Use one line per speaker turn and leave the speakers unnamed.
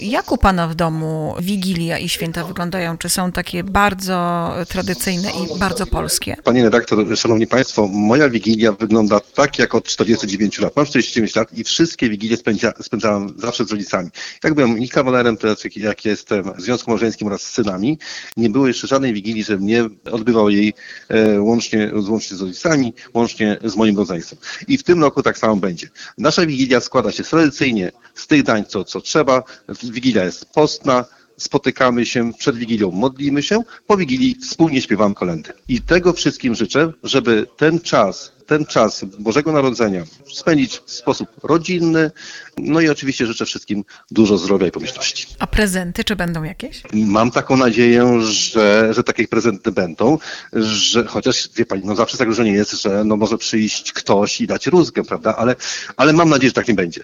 Jak u Pana w domu Wigilia i święta wyglądają? Czy są takie bardzo tradycyjne i bardzo polskie?
Pani redaktor, szanowni państwo, moja Wigilia wygląda tak jak od 49 lat. Mam 49 lat i wszystkie Wigilie spędzałem zawsze z rodzicami. Jak byłem i kawalerem, teraz jak jestem w związku małżeńskim oraz z synami, nie było jeszcze żadnej Wigilii, żebym nie odbywał jej łącznie z rodzicami, łącznie z moim rodzeństwem. I w tym roku tak samo będzie. Nasza Wigilia składa się tradycyjnie z tych dań, co trzeba. Wigilia jest postna. Spotykamy się przed Wigilią, modlimy się, po Wigilii wspólnie śpiewamy kolędy. I tego wszystkim życzę, żeby ten czas Bożego Narodzenia spędzić w sposób rodzinny. No i oczywiście życzę wszystkim dużo zdrowia i pomyślności.
A prezenty, czy będą jakieś?
Mam taką nadzieję, że takie prezenty będą, że chociaż wie pani, no zawsze tak, że nie jest, że no może przyjść ktoś i dać rózgę, prawda? Ale mam nadzieję, że tak nie będzie.